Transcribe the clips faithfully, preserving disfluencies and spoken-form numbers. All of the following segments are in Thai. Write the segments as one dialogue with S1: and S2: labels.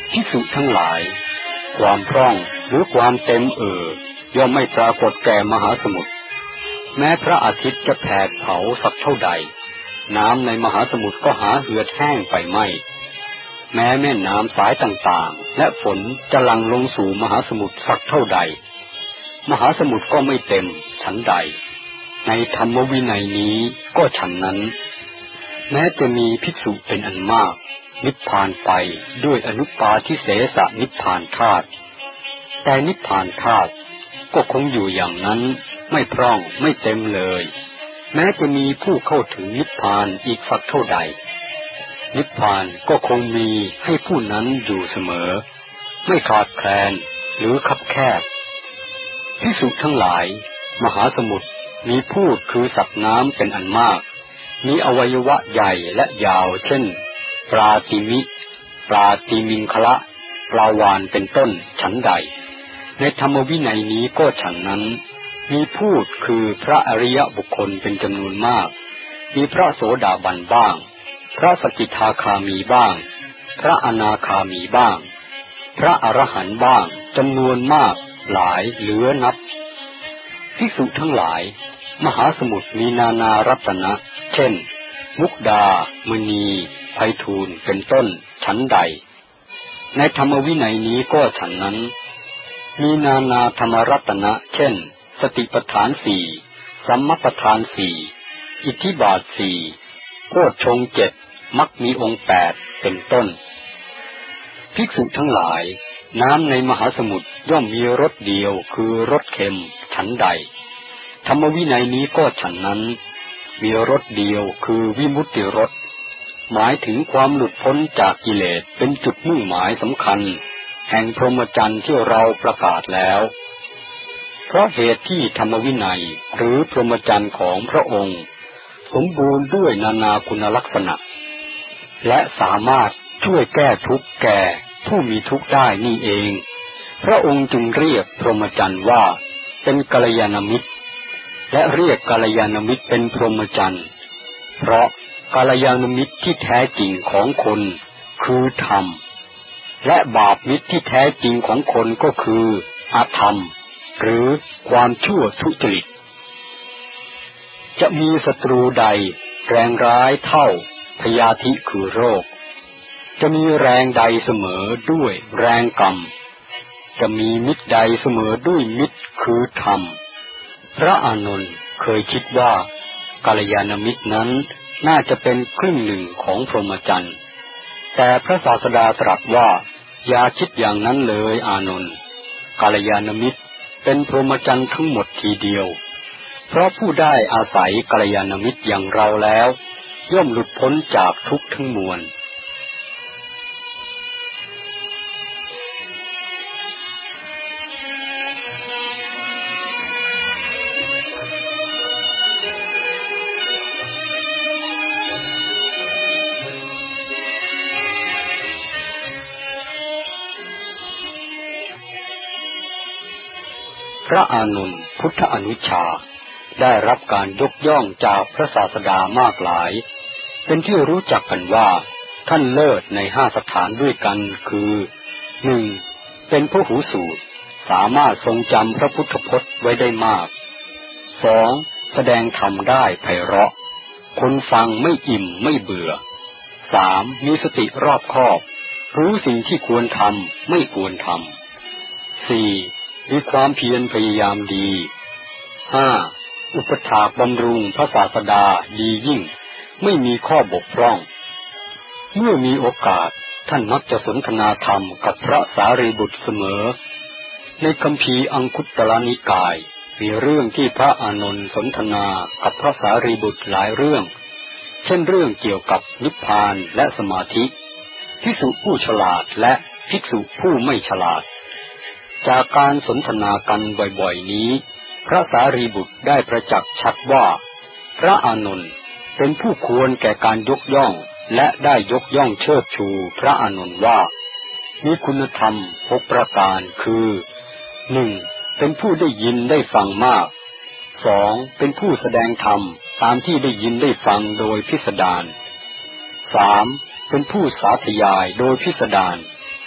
S1: ภิกษุทั้งหลายความพร่องหรือความเต็มเอ่อย่อมไม่ปรากฏแก่มหาสมุทรแม้พระอาทิตย์จะแผดเผาสักเท่าใดน้ำในมหาสมุทรก็หาเหือดแห้งไปไม่แม้แม่น้ำสายต่างๆและฝนจะหลั่งลงสู่มหาสมุทรสักเท่าใดมหาสมุทรก็ไม่เต็มฉันใดในธรรมวินัยนี้ก็ฉันนั้นแม้จะมีภิกษุเป็นอันมากนิพพานไปด้วยอนุปาทิเสสนิพพานธาตุแต่นิพพานธาตุก็คงอยู่อย่างนั้นไม่พร่องไม่เต็มเลยแม้จะมีผู้เข้าถึงนิพพานอีกสักเท่าใดนิพพานก็คงมีให้ผู้นั้นอยู่เสมอไม่ขาดแคลนหรือคับแคบภิกษุทั้งหลายมหาสมุทรมีพูดคือสัตว์น้ำเป็นอันมากมีอวัยวะใหญ่และยาวเช่นปลาติมิปลาติมิงคละปลาวาฬเป็นต้นฉันใดในธรรมวินัยนี้ก็ฉันนั้นมีพูดคือพระอริยบุคคลเป็นจำนวนมากมีพระโสดาบันบ้างพระสกิทาคามีบ้างพระอนาคามีบ้างพระอรหันต์บ้างจำนวนมากหลายเหลือนับภิกษุทั้งหลายมหาสมุทรมีนานารัตนะเช่นมุกดามณีไพฑูรย์เป็นต้นฉันใดในธรรมวินัยนี้ก็ฉันนั้นมีนานาธรรมรัตนะเช่นสติปัฏฐานสี่สัมมัปปทานสี่อิทธิบาทสี่โพชฌงค์เจ็ดมรรคมีองค์แปดเป็นต้นภิกษุทั้งหลายน้ำในมหาสมุทรย่อมมีรสเดียวคือรสเค็มฉันใดธรรมวินัยนี้ก็ฉันนั้นมีรสเดียวคือวิมุตติรสหมายถึงความหลุดพ้นจากกิเลสเป็นจุดมุ่งหมายสำคัญแห่งพรหมจรรย์ที่เราประกาศแล้วเพราะเหตุที่ธรรมวินัยหรือพรหมจรรย์ของพระองค์สมบูรณ์ด้วยนานาคุณลักษณะและสามารถช่วยแก้ทุกข์แก่ผู้มีทุกข์ได้นี่เองพระองค์จึงเรียกพรหมจรรย์ว่าเป็นกัลยาณมิตรและเรียกกัลยาณมิตรเป็นพรหมจรรย์เพราะกัลยาณมิตรที่แท้จริงของคนคือธรรมและบาปมิตรที่แท้จริงของคนก็คืออธรรมหรือความชั่วทุจริตจะมีศัตรูใดแรงร้ายเท่าพยาธิคือโรคจะมีแรงใดเสมอด้วยแรงกรรมจะมีมิตรใดเสมอด้วยมิตรคือธรรมพระอานนท์เคยคิดว่ากัลยาณมิตรนั้นน่าจะเป็นครึ่งหนึ่งของพรหมจรรย์แต่พระศาสดาตรัสว่าอย่าคิดอย่างนั้นเลยอานนท์กัลยาณมิตรเป็นพรหมจรรย์ทั้งหมดทีเดียวเพราะผู้ได้อาศัยกัลยาณมิตรอย่างเราแล้วย่อมหลุดพ้นจากทุกข์ทั้งมวลพระอานนท์พุทธอนุชาได้รับการยกย่องจากพระศาสดามากหลายเป็นที่รู้จักกันว่าท่านเลิศในห้าสถานด้วยกันคือหนึ่งเป็นผู้หูสูตรสามารถทรงจำพระพุทธพจน์ไว้ได้มากสองแสดงธรรมได้ไพเราะคนฟังไม่อิ่มไม่เบื่อสามมีสติรอบคอบรู้สิ่งที่ควรทำไม่ควรทำสี่มีความเพียรพยายามดีห้าอุปถากบำรุงพระศาสดาดียิ่งไม่มีข้อบกพร่องเมื่อมีโอกาสท่านมักจะสนทนาธรรมกับพระสารีบุตรเสมอในคัมภีร์อังคุตรนิกายมีเรื่องที่พระอานนท์สนทนากับพระสารีบุตรหลายเรื่องเช่นเรื่องเกี่ยวกับนิพพานและสมาธิภิกษุผู้ฉลาดและภิกษุผู้ไม่ฉลาดจากการสนทนากันบ่อยๆนี้พระสารีบุตรได้ประจักษ์ชัดว่าพระอานนท์เป็นผู้ควรแก่การยกย่องและได้ยกย่องเชิดชูพระอานนท์ว่ามีคุณธรรมหกประการคือหนึ่งเป็นผู้ได้ยินได้ฟังมากสองเป็นผู้แสดงธรรมตามที่ได้ยินได้ฟังโดยพิสดารสามเป็นผู้สาธยายโดยพิสดารส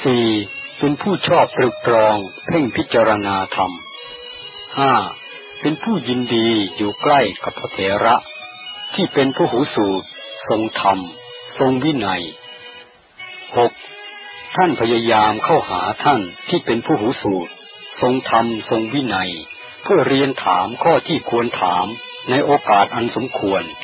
S1: สี่เป็นผู้ชอบตรึกตรองเพ่งพิจารณาธรรมห้าเป็นผู้ยินดีอยู่ใกล้กับพระเถระที่เป็นผู้หูสูตรทรงธรรมทรงวินัยหกท่านพยายามเข้าหาท่านที่เป็นผู้หูสูตรทรงธรรมทรงวินัยเพื่อเรียนถามข้อที่ควรถามในโอกาสอันสมควร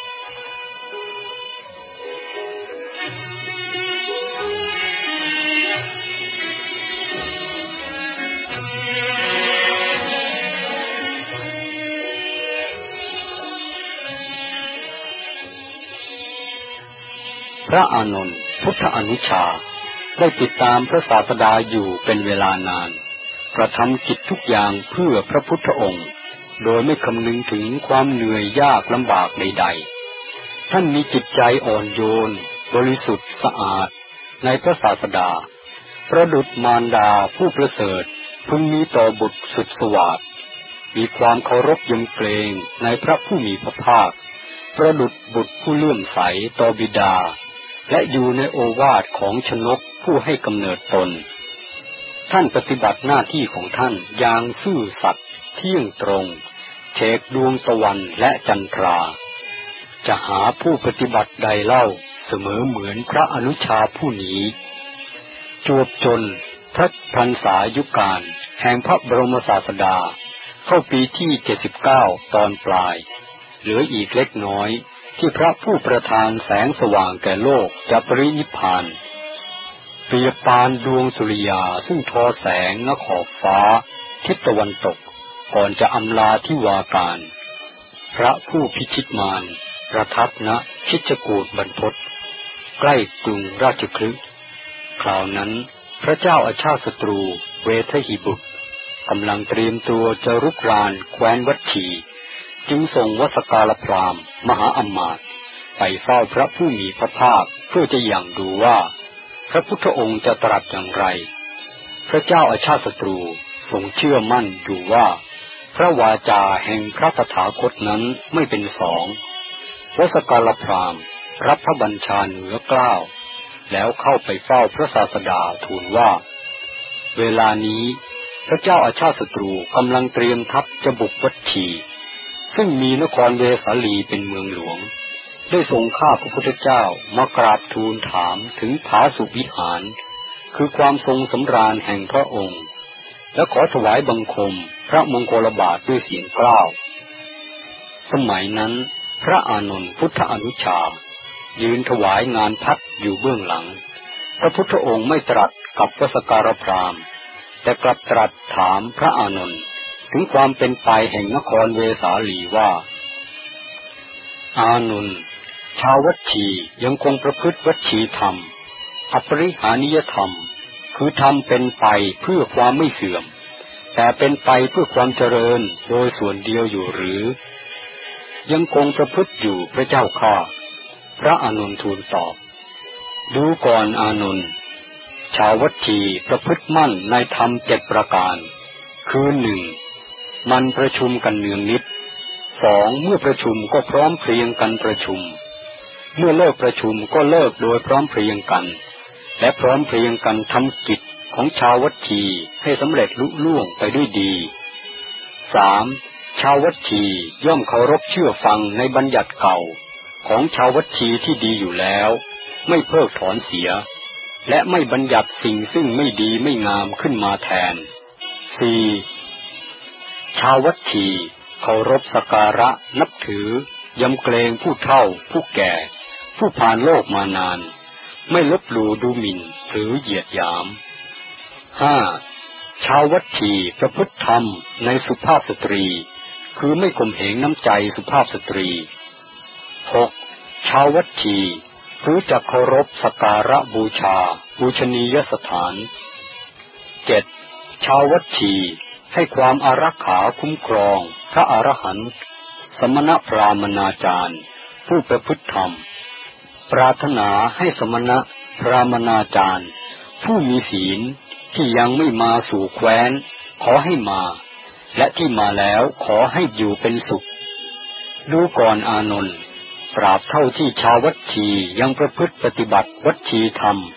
S1: พระอานนท์พุทธอนุชาได้ติดตามพระศาสดาอยู่เป็นเวลานานกระทำกิจทุกอย่างเพื่อพระพุทธองค์โดยไม่คำนึงถึงความเหนื่อยยากลำบากใดๆท่านมีจิตใจอ่อนโยนบริสุทธิ์สะอาดในพระศาสดาประดุจมารดาผู้ประเสริฐพึงมีต่อบุตรสุดสวาทมีความเคารพยำเกรงในพระผู้มีพระภาคประดุจบุตรผู้เลื่อมใสต่อบิดาและอยู่ในโอวาทของชนกผู้ให้กำเนิดตนท่านปฏิบัติหน้าที่ของท่านอย่างซื่อสัตย์เที่ยงตรงเฉกดวงตะวันและจันทราจะหาผู้ปฏิบัติใดเล่าเสมอเหมือนพระอนุชาผู้นี้จวบจนพระพรรษายุคการแห่งพระบรมศาสดาเข้าปีที่เจ็ดสิบเก้าตอนปลายเหลืออีกเล็กน้อยที่พระผู้ประทานแสงสว่างแก่โลกจะปรินิพพานเปรียบปานดวงสุริยาซึ่งทอแสงณขอบฟ้าทิศตะวันตกก่อนจะอำลาทิวาการพระผู้พิชิตมารประทับณคิชกูฏบรรพตใกล้กรุงราชคฤห์คราวนั้นพระเจ้าอาชาติศัตรูเวทหิบุตรกำลังเตรียมตัวจะรุกรานแคว้นวัชชีจึงส่งวสการพราหมณ์มหาอมาตย์ไปเฝ้าพระผู้มีพระภาคเพื่อจะยังดูว่าพระพุทธองค์จะตรัสอย่างไรพระเจ้าอาชาติศัตรูทรงเชื่อมั่นอยู่ว่าพระวาจาแห่งพระตถาคตนั้นไม่เป็นสองวสการพราหมณ์รับพระบัญชาเหนือเกล้าแล้วเข้าไปเฝ้าพระศาสดาทูลว่าเวลานี้พระเจ้าอาชาติศัตรูกำลังเตรียมทัพจะบุกวัชชีซึ่งมีนครเวสาลีเป็นเมืองหลวงได้ส่งข้าพระพุทธเจ้ามากราบทูลถามถึงผาสุวิหารคือความทรงสำราญแห่งพระองค์และขอถวายบังคมพระมงคลบาทด้วยเสียงกล้าวสมัยนั้นพระอานนท์พุทธอนุชายืนถวายงานพัดอยู่เบื้องหลังพระพุทธองค์ไม่ตรัสกับวสการพราหมณ์แต่กลับตรัสถามพระอานนท์ถึงความเป็นไปแห่งนครเวสาลีว่าอานนท์ชาววัชชียังคงประพฤติวัชชีธรรมอปริหานิยธรรมคือธรรมเป็นไปเพื่อความไม่เสื่อมแต่เป็นไปเพื่อความเจริญโดยส่วนเดียวอยู่หรือยังคงประพฤติอยู่พระเจ้าข้าพระอานนท์ทูลตอบดูก่อนอานนท์ชาววัชชีประพฤติมั่นในธรรมเจ็ดประการคือหนึ่งมันประชุมกันเนืองนิดสองเมื่อประชุมก็พร้อมเพรียงกันประชุมเมื่อเลิกประชุมก็เลิกโดยพร้อมเพรียงกันและพร้อมเพรียงกันทำกิจของชาววัชชีให้สำเร็จลุล่วงไปด้วยดีสามชาววัชชีย่อมเคารพเชื่อฟังในบัญญัติเก่าของชาววัชชีที่ดีอยู่แล้วไม่เพิกถอนเสียและไม่บัญญัติสิ่งซึ่งไม่ดีไม่งามขึ้นมาแทนสี่ชาววัชชีเคารพสักการะนับถือยำเกรงผู้เฒ่าผู้แก่ผู้ผ่านโลกมานานไม่ลบหลู่ดูหมิ่นหรือเหยียดหยามห้าชาววัชชีประพฤติธรรมในสุภาพสตรีคือไม่ข่มเหงน้ำใจสุภาพสตรีหกชาววัชชีรู้จักเคารพสักการะบูชาบูชนียสถานเจ็ดชาววัชชีให้ความอารักขาคุ้มครองพระอรหันต์สมณพราหมณาจารย์ผู้ประพฤติธรรมปรารถนาให้สมณพราหมณาจารย์ผู้มีศีลที่ยังไม่มาสู่แคว้นขอให้มาและที่มาแล้วขอให้อยู่เป็นสุขดูก่อนอานนท์ตราบเท่าที่ชาววัชชียังประพฤติปฏิบัติวัชชีธรรม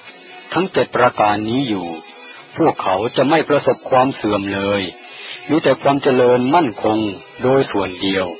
S1: ทั้งเจ็ดประการนี้อยู่พวกเขาจะไม่ประสบความเสื่อมเลยมีแต่ความเจริญมั่นคงโดยส่วนเดียว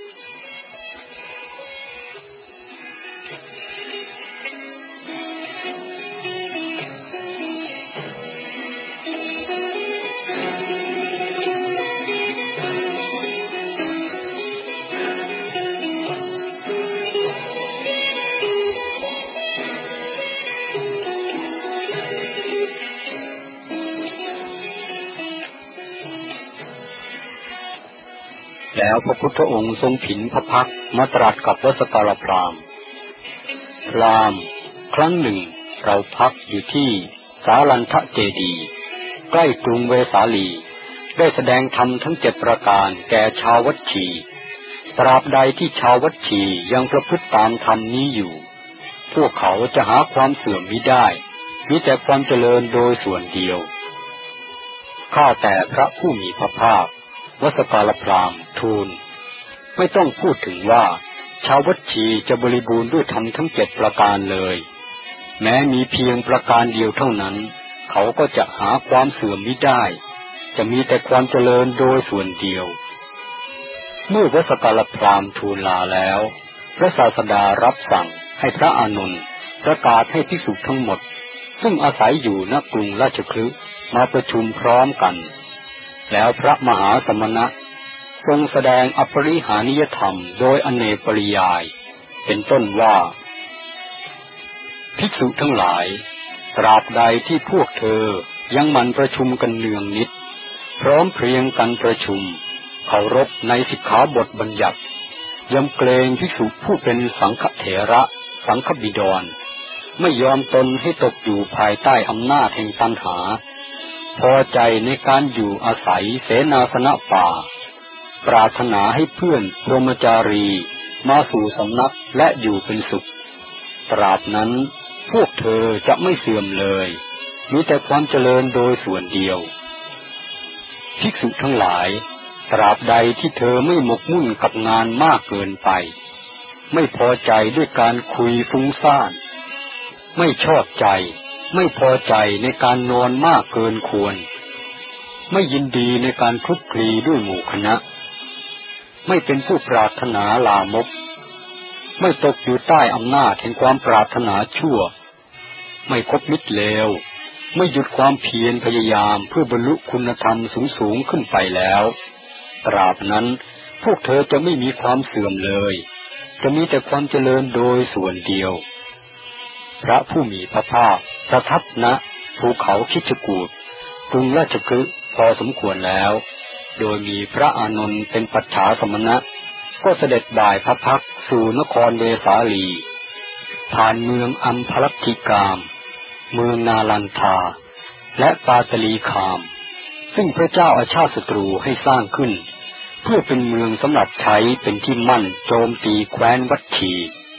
S1: แล้วพระพุทธองค์ทรงผินพระพักตร์มาตรัสกับวสกลพราหมณ์พราหมณ์ครั้งหนึ่งเราพักอยู่ที่สาลันทเจดีย์ใกล้กรุงเวสาลีได้แสดงธรรมทั้งเจ็ดประการแก่ชาววัชชีตราบใดที่ชาววัชชียังประพฤติตามธรรมนี้อยู่พวกเขาจะหาความเสื่อมมิได้มีแต่ความเจริญโดยส่วนเดียวข้าแต่พระผู้มีพระภาควสกลพราหมณ์ทูลไม่ต้องพูดถึงว่าชาววัชชีจะบริบูรณ์ด้วยธรรมทั้งเจ็ดประการเลยแม้มีเพียงประการเดียวเท่านั้นเขาก็จะหาความเสื่อมมิได้จะมีแต่ความเจริญโดยส่วนเดียวเมื่อวสกลพราหมณ์ทูลลาแล้วพระศาสดารับสั่งให้พระอานนท์ประกาศให้ภิกษุทั้งหมดซึ่งอาศัยอยู่ณกรุงราชคฤห์มาประชุมพร้อมกันแล้วพระมหาสมณะทรงแสดงอปริหานิยธรรมโดยอเนกปริยายเป็นต้นว่าภิกษุทั้งหลายตราบใดที่พวกเธอยังหมั่นประชุมกันเนืองนิดพร้อมเพรียงกันประชุมเคารพในสิกขาบทบัญญัติยำเกรงภิกษุผู้เป็นสังฆเถระสังฆบิดรไม่ยอมตนให้ตกอยู่ภายใต้อำนาจแห่งตัณหาพอใจในการอยู่อาศัยเสนาสนะป่าปรารถนาให้เพื่อนพรหมจารีมาสู่สำนักและอยู่เป็นสุขตราบนั้นพวกเธอจะไม่เสื่อมเลยมีแต่ความเจริญโดยส่วนเดียวภิกษุทั้งหลายตราบใดที่เธอไม่หมกมุ่นกับงานมากเกินไปไม่พอใจด้วยการคุยฟุ้งซ่านไม่ชอบใจไม่พอใจในการนอนมากเกินควรไม่ยินดีในการคลุกคลีด้วยหมู่คณะไม่เป็นผู้ปรารถนาลามกไม่ตกอยู่ใต้อำนาจแห่งความปรารถนาชั่วไม่คบมิตรเลวไม่หยุดความเพียรพยายามเพื่อบรรลุคุณธรรมสูงๆขึ้นไปแล้วตราบนั้นพวกเธอจะไม่มีความเสื่อมเลยจะมีแต่ความเจริญโดยส่วนเดียวพระผู้มีพระภาคประทับณภูเขาคิชกูฏกรุงราชคฤห์พอสมควรแล้วโดยมีพระอานนท์เป็นปัจฉาสมณะก็เสด็จบ่ายพระพักตร์สู่นครเวสาลีผ่านเมืองอัมพลัทธิกามเมืองนาลันทาและปาตลีคามซึ่งพระเจ้าอาชาติศัตรูให้สร้างขึ้นเพื่อเป็นเมืองสำหรับใช้เป็นที่มั่นโจมตีแคว้นวัชชี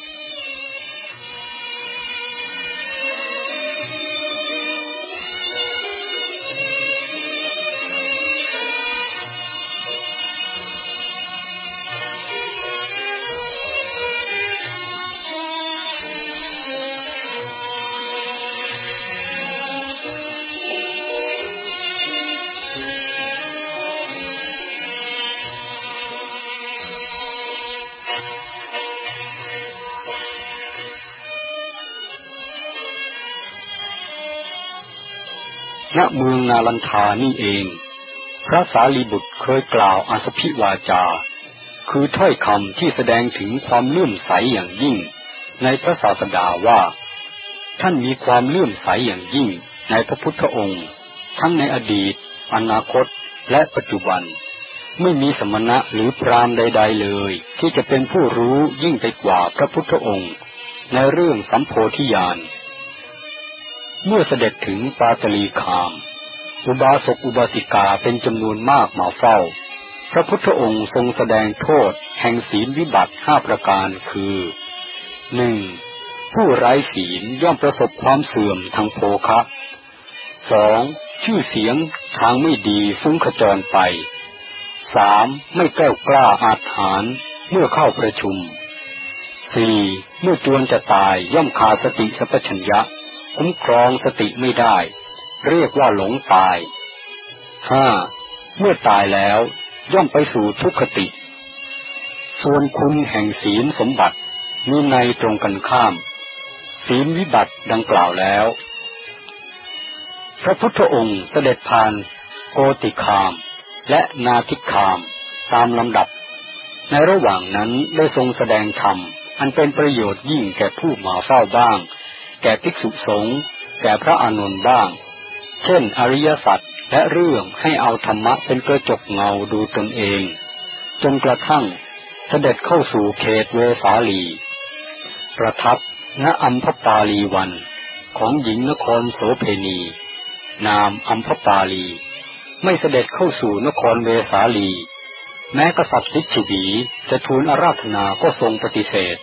S1: ณเมืองนาลันทานี่เองพระสารีบุตรเคยกล่าวอาสพิวาจาคือถ้อยคำที่แสดงถึงความเลื่อมใสอย่างยิ่งในพระศาสดาว่าท่านมีความเลื่อมใสอย่างยิ่งในพระพุทธองค์ทั้งในอดีตอนาคตและปัจจุบันไม่มีสมณะหรือพราหมณ์ใดๆเลยที่จะเป็นผู้รู้ยิ่งไปกว่าพระพุทธองค์ในเรื่องสัมโพธิญาณเมื่อเสด็จถึงปาตลีคามอุบาสกอุบาสิกาเป็นจำนวนมากมาเฝ้าพระพุทธองค์ทรงแสดงโทษแห่งศีลวิบัติห้าประการคือหนึ่งผู้ไร้ศีลย่อมประสบความเสื่อมทางโภคะสองชื่อเสียงทางไม่ดีฟุ้งขจรไปสามไม่แกล้วกล้าอาจหาญเมื่อเข้าประชุมสี่เมื่อจวนจะตายย่อมขาดสติสัพพัญญะคุ้มครองสติไม่ได้เรียกว่าหลงตายห้าเมื่อตายแล้วย่อมไปสู่ทุกขติส่วนคุณแห่งศีลสมบัติมีในตรงกันข้ามศีลวิบัติดังกล่าวแล้วพระพุทธองค์เสด็จผ่านโกติคามและนาทิคามตามลำดับในระหว่างนั้นได้ทรงแสดงธรรมอันเป็นประโยชน์ยิ่งแก่ผู้มาเฝ้าบ้างแก่ภิกษุสงฆ์แก่พระอานนท์บ้างเช่นอริยสัจและเรื่องให้เอาธรรมะเป็นกระจกเงาดูตนเองจนกระทั่งเสด็จเข้าสู่เขตเวสาลีประทับณอัมพปาลีวันของหญิงนครโสเพณีนามอัมพปาลีไม่เสด็จเข้าสู่นครเวสาลีแม้กษัตริย์ลิชวีจะทูลอาราธนาก็ทรงปฏิเสธ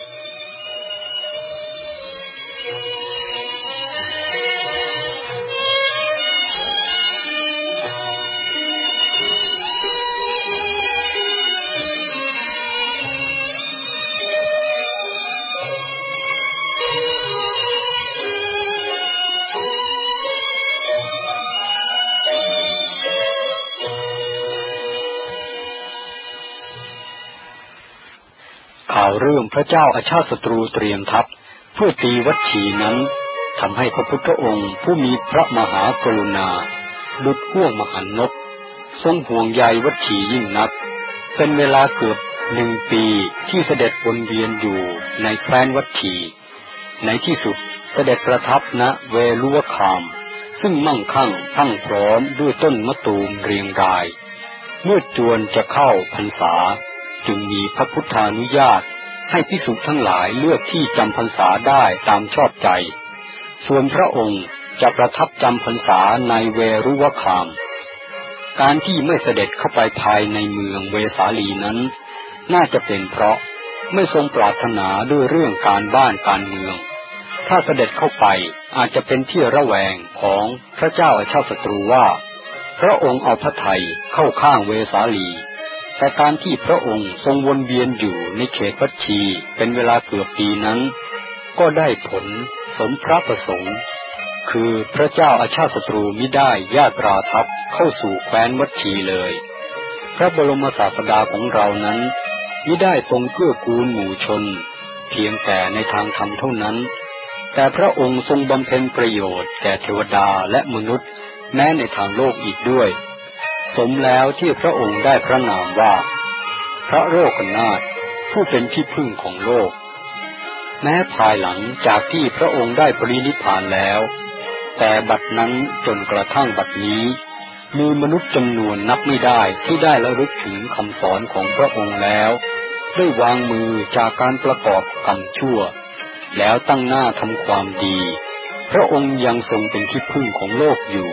S1: ข่าวเรื่องพระเจ้าอาชาติศัตรูเตรียมทัพเพื่อตีวัชชีนั้นทำให้พระพุทธองค์ผู้มีพระมหากรุณาดุจห้วงมหันนกทรงห่วงใยวัชชียิ่งนักเป็นเวลาเกือบหนึ่งปีที่เสด็จวนเวียนอยู่ในแคว้นวัชชีในที่สุดเสด็จประทับณเวลุวคามซึ่งมั่งคั่งตั้งพร้อมด้วยต้นมะตูมเรียงรายเมื่อจวนจะเข้าพรรษาจึงมีพระพุทธานุญาตให้ภิกษุทั้งหลายเลือกที่จำพรรษาได้ตามชอบใจส่วนพระองค์จะประทับจำพรรษาในเวรุวคามการที่ไม่เสด็จเข้าไปภายในเมืองเวสาลีนั้นน่าจะเป็นเพราะไม่ทรงปรารถนาด้วยเรื่องการบ้านการเมืองถ้าเสด็จเข้าไปอาจจะเป็นที่ระแวงของพระเจ้าอาชาติศัตรูว่าพระองค์เอาพระทัยเข้าข้างเวสาลีแต่การที่พระองค์ทรงวนเวียนอยู่ในเขตวัชชีเป็นเวลาเกือบปีนั้นก็ได้ผลสมพระประสงค์คือพระเจ้าอาชาติศัตรูมิได้ญาตราทัพเข้าสู่แคว้นวัชชีเลยพระบรมศาสดาของเรานั้นมิได้ทรงเกื้อกูลหมู่ชนเพียงแต่ในทางธรรมเท่านั้นแต่พระองค์ทรงบำเพ็ญประโยชน์แก่เทวดาและมนุษย์แม้ในทางโลกอีกด้วยสมแล้วที่พระองค์ได้พระนามว่าพระโลกนาถผู้เป็นที่พึ่งของโลกแม้ภายหลังจากที่พระองค์ได้ปรินิพพานแล้วแต่บัดนั้นจนกระทั่งบัดนี้มีมนุษย์จำนวนนับไม่ได้ที่ได้ระลึกถึงคำสอนของพระองค์แล้วได้วางมือจากการประกอบกรรมชั่วแล้วตั้งหน้าทำความดีพระองค์ยังทรงเป็นที่พึ่งของโลกอยู่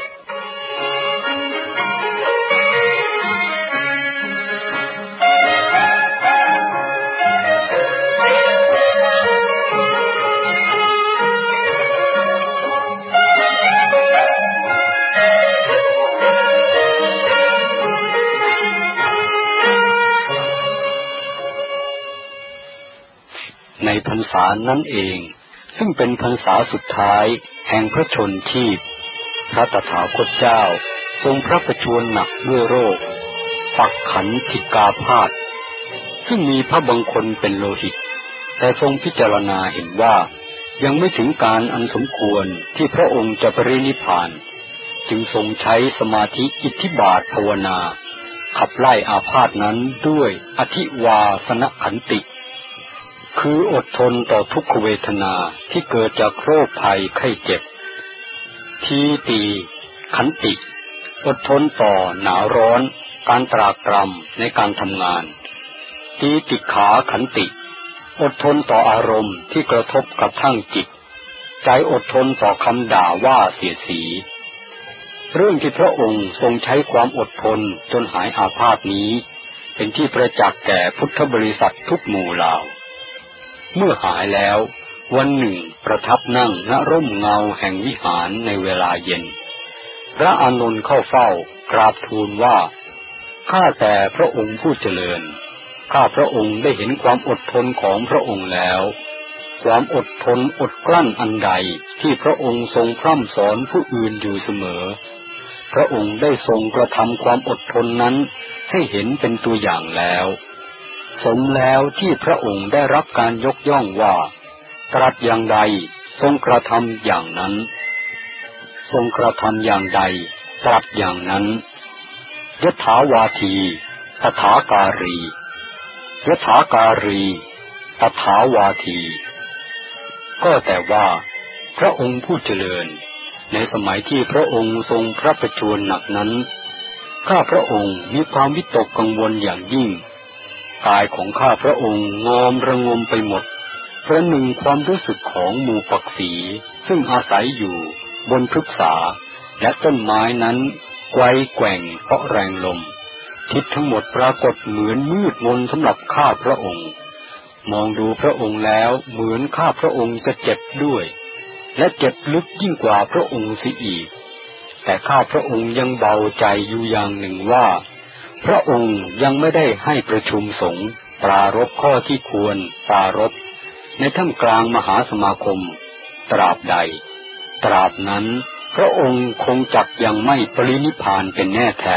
S1: ในพรรษานั้นเองซึ่งเป็นพรรษาสุดท้ายแห่งพระชนชีพพระตถาคตเจ้าทรงพระประชวรหนักด้วยโรคปักขันธิกาพาธซึ่งมีพระบางคนเป็นโลหิตแต่ทรงพิจารณาเห็นว่ายังไม่ถึงการอันสมควรที่พระองค์จะปรินิพพานจึงทรงใช้สมาธิอิทธิบาทภาวนาขับไล่อาพาธนั้นด้วยอธิวาสนขันติคืออดทนต่อทุกขเวทนาที่เกิดจากโรคภัยไข้เจ็บทีตีขันติอดทนต่อหนาวร้อนการตรากตรำในการทำงานทีติขาขันติอดทนต่ออารมณ์ที่กระทบกระทั่งจิตใจอดทนต่อคำด่าว่าเสียดสีเรื่องที่พระองค์ทรงใช้ความอดทนจนหายอาพาธนี้เป็นที่ประจักษ์แก่พุทธบริษัททุกหมู่เหล่าเมื่อหายแล้ววันหนึ่งประทับนั่งณร่มเงาแห่งวิหารในเวลาเย็นพระอานนท์เข้าเฝ้ากราบทูลว่าข้าแต่พระองค์ผู้เจริญข้าพระองค์ได้เห็นความอดทนของพระองค์แล้วความอดทนอดกลั้นอันใดที่พระองค์ทรงพร่ำสอนผู้อื่นอยู่เสมอพระองค์ได้ทรงกระทำความอดทนนั้นให้เห็นเป็นตัวอย่างแล้วสมแล้วที่พระองค์ได้รับการยกย่องว่าตรัสอย่างใดทรงกระทำอย่างนั้นทรงกระทำอย่างใดตรัสอย่างนั้นยถาวาทีตถาการียถาการีตถาวาทีก็แต่ว่าพระองค์ผู้เจริญในสมัยที่พระองค์ทรงพระประชวรหนักนั้นข้าพระองค์มีความวิตกกังวลอย่างยิ่งกายของข้าพระองค์งอมระงมไปหมดประหนึ่งความรู้สึกของหมู่ปักษีซึ่งอาศัยอยู่บนพฤกษาและต้นไม้นั้นไกวแกว่งเพราะแรงลมทิศทั้งหมดปรากฏเหมือนมืดมนสำหรับข้าพระองค์มองดูพระองค์แล้วเหมือนข้าพระองค์จะเจ็บด้วยและเจ็บลึกยิ่งกว่าพระองค์เสียอีกแต่ข้าพระองค์ยังเบาใจอยู่อย่างหนึ่งว่าพระองค์ยังไม่ได้ให้ประชุมสงฆ์ปรารภข้อที่ควรปรารภในท่ามกลางมหาสมาคมตราบใดตราบนั้นพระองค์คงจักยังไม่ปรินิพพานเป็นแน่แท้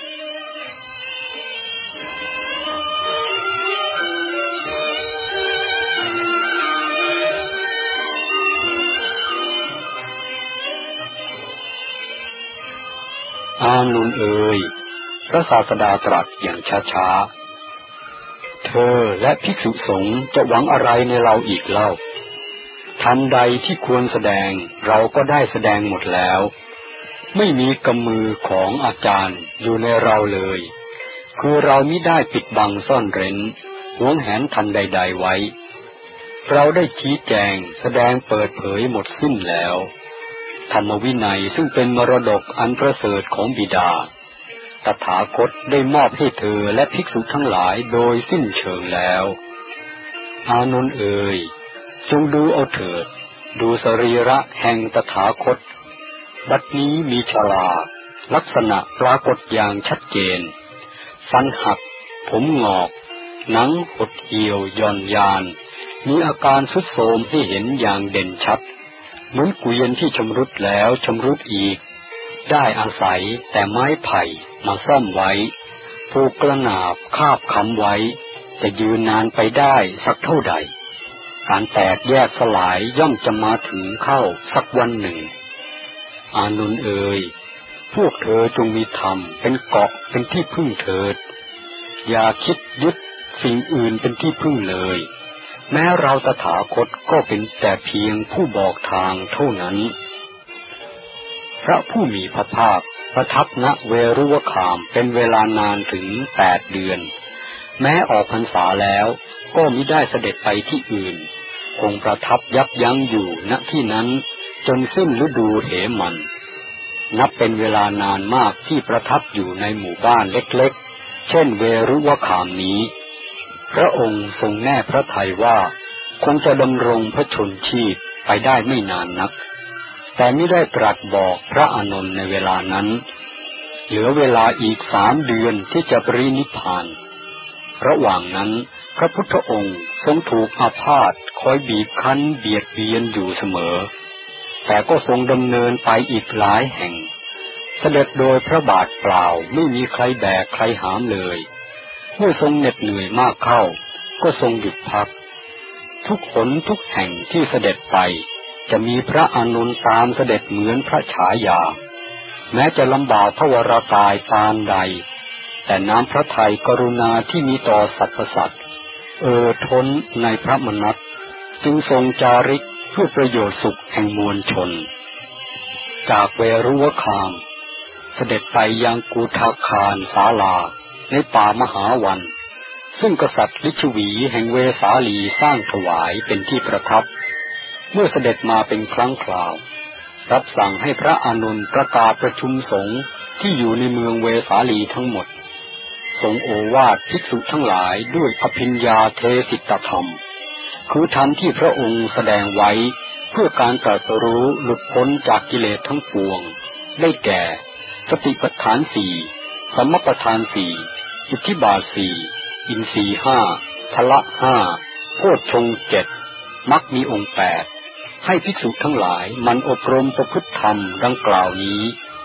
S1: อานนท์เอ๋ยพระศาสดาตรัสอย่างช้าๆเธอและภิกษุสงฆ์จะหวังอะไรในเราอีกเล่าธรรมใดที่ควรแสดงเราก็ได้แสดงหมดแล้วไม่มีกำมือของอาจารย์อยู่ในเราเลยคือเรามิได้ปิดบังซ่อนเร้นหวงแหนธรรมใดๆไว้เราได้ชี้แจงแสดงเปิดเผยหมดสิ้นแล้วธรรมวินัยซึ่งเป็นมรดกอันประเสริฐของบิดาตถาคตได้มอบให้เธอและภิกษุทั้งหลายโดยสิ้นเชิงแล้วอานนท์เอ๋ยจงดูเอาเถิดดูสรีระแห่งตถาคตบัดนี้มีชราลักษณะปรากฏอย่างชัดเจนฟันหักผมงอกหนังหดเหี่ยวย่อนยานมีอาการทรุดโทรมให้เห็นอย่างเด่นชัดเหมือนเกวียนที่ชำรุดแล้วชำรุดอีกได้อาศัยแต่ไม้ไผ่มาซ่อมไว้ผูกกระนาบคาบค้ำไว้จะยืนนานไปได้สักเท่าใดการแตกแยกสลายย่อมจะมาถึงเข้าสักวันหนึ่งอานนท์เอ๋ยพวกเธอจงมีธรรมเป็นเกาะเป็นที่พึ่งเถิดอย่าคิดยึดสิ่งอื่นเป็นที่พึ่งเลยแม้เราตถาคตก็เป็นแต่เพียงผู้บอกทางเท่านั้นพระผู้มีพระภาคประทับณเวรุวคามเป็นเวลานานถึงแปดเดือนแม้ออกพรรษาแล้วก็มิได้เสด็จไปที่อื่นคงประทับยับยั้งอยู่ณที่นั้นจนสิ้นฤดูเหมันนับเป็นเวลานานมากที่ประทับอยู่ในหมู่บ้านเล็กๆเช่นเวรุวคามนี้พระองค์ทรงแน่พระทัยว่าคงจะดำรงพระชนชีพไปได้ไม่นานนักแต่ไม่ได้ตรัสบอกพระอานนท์ในเวลานั้นเหลือเวลาอีกสามเดือนที่จะปรินิพพานระหว่างนั้นพระพุทธองค์ทรงถูกอาพาธคอยบีบคั้นเบียดเบียนอยู่เสมอแต่ก็ทรงดำเนินไปอีกหลายแห่งเสด็จโดยพระบาทเปล่าไม่มีใครแบกใครหามเลยเมื่อทรงเหน็ดเหนื่อยมากเข้าก็ทรงหยุดพักทุกหนทุกแห่งที่เสด็จไปจะมีพระอานนท์ตามเสด็จเหมือนพระฉายาแม้จะลำบากพระวรากายปานใดแต่น้ำพระทัยกรุณาที่มีต่อสรรพสัตว์เอ่อท้นในพระมนัสจึงทรงจาริกเพื่อประโยชน์สุขแห่งมวลชนจากเวรุวคามเสด็จไปยังกูฏาคารศาลาในป่ามหาวันซึ่งกษัตริย์ลิชวีแห่งเวสาลีสร้างถวายเป็นที่ประทับเมื่อเสด็จมาเป็นครั้งคราวรับสั่งให้พระอานนท์ประกาศประชุมสงฆ์ที่อยู่ในเมืองเวสาลีทั้งหมดทรงโอวาทภิกษุทั้งหลายด้วยอภิญญาเทศิตธรรมคือธรรมที่พระองค์แสดงไว้เพื่อการตรัสรู้หลุดพ้นจากกิเลสทั้งปวงได้แก่สติปัฏฐานสี่สัมมปัฏฐานสี่อิทธิบาทสี่อินทรีย์ห้าพละห้าโพชฌงค์เจ็ดมมักมีองค์แปดให้ภิกษุทั้งหลายมันอบรมประพฤติธรรมดังกล่าวนี้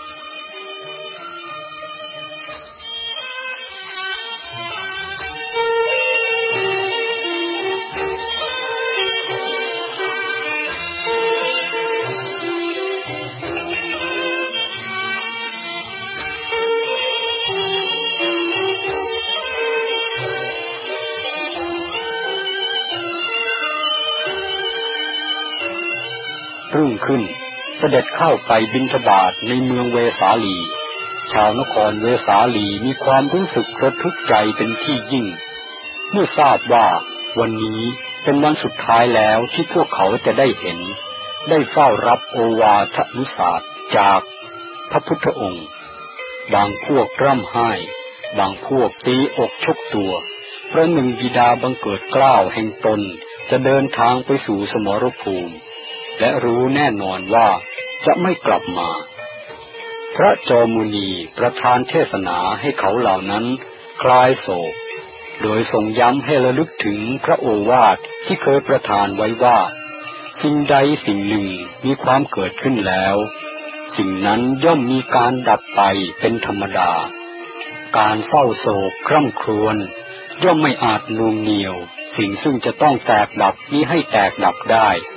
S1: รุ่งขึ้นเสด็จเข้าไปบิณฑบาตในเมืองเวสาลีชาวนครเวสาลีมีความรู้สึกระทึกใจเป็นที่ยิ่งเมื่อทราบว่าวันนี้เป็นวันสุดท้ายแล้วที่พวกเขาจะได้เห็นได้เฝ้ารับโอวาทนุสาสจากพระพุทธองค์บางพวกร่ำไห้บางพวกตีอกชกตัวเพราะหนึ่งบิดาบังเกิดเกล้าแห่งตนจะเดินทางไปสู่สมรภูมิและรู้แน่นอนว่าจะไม่กลับมาพระจอมุนีประทานเทศนาให้เขาเหล่านั้นคลายโศกโดยทรงย้ำให้ระลึกถึงพระโอวาทที่เคยประทานไว้ว่าสิ่งใดสิ่งหนึ่งมีความเกิดขึ้นแล้วสิ่งนั้นย่อมมีการดับไปเป็นธรรมดาการเศร้าโศกคร่ำครวญย่อมไม่อาจนูนเหนี่ยวสิ่งซึ่งจะต้องแตกดับนี้ให้แตกดับได้